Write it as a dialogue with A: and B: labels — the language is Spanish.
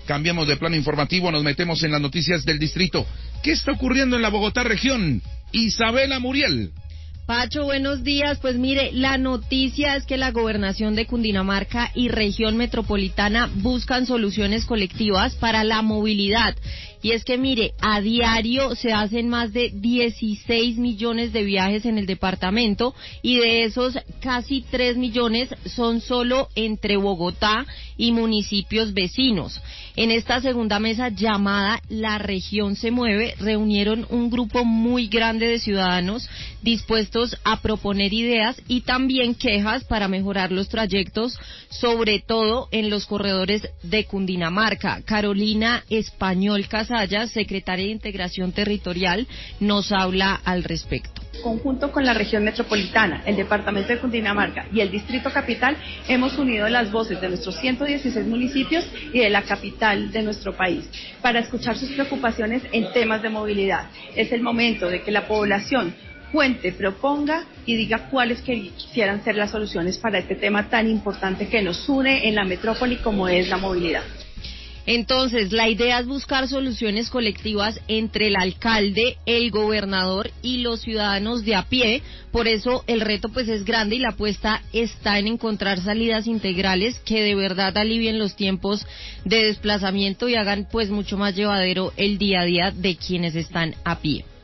A: Cambiamos de plano informativo, nos metemos en las noticias del distrito. ¿Qué está ocurriendo en la Bogotá región? Isabela Muriel.
B: Pacho, buenos días. Pues mire, la noticia es que la gobernación de Cundinamarca y región metropolitana buscan soluciones colectivas para la movilidad. Y es que mire, a diario se hacen más de 16 millones de viajes en el departamento y de esos casi 3 millones son solo entre Bogotá y municipios vecinos. En esta segunda mesa llamada La Región se Mueve, reunieron un grupo muy grande de ciudadanos dispuestos a proponer ideas y también quejas para mejorar los trayectos, sobre todo en los corredores de Cundinamarca. Carolina Español Casalla, secretaria de Integración Territorial, nos habla al respecto.
C: Conjunto con la región metropolitana, el departamento de Cundinamarca y el distrito capital, hemos unido las voces de nuestros 116 municipios y de la capital de nuestro país para escuchar sus preocupaciones en temas de movilidad. Es el momento de que la población cuente, proponga y diga cuáles quisieran ser las soluciones para este tema tan importante que nos une en la metrópoli como es la movilidad.
B: Entonces, la idea es buscar soluciones colectivas entre el alcalde, el gobernador y los ciudadanos de a pie. Por eso el reto pues es grande y la apuesta está en encontrar salidas integrales que de verdad alivien los tiempos de desplazamiento y hagan pues mucho más llevadero el día a día de quienes están a pie.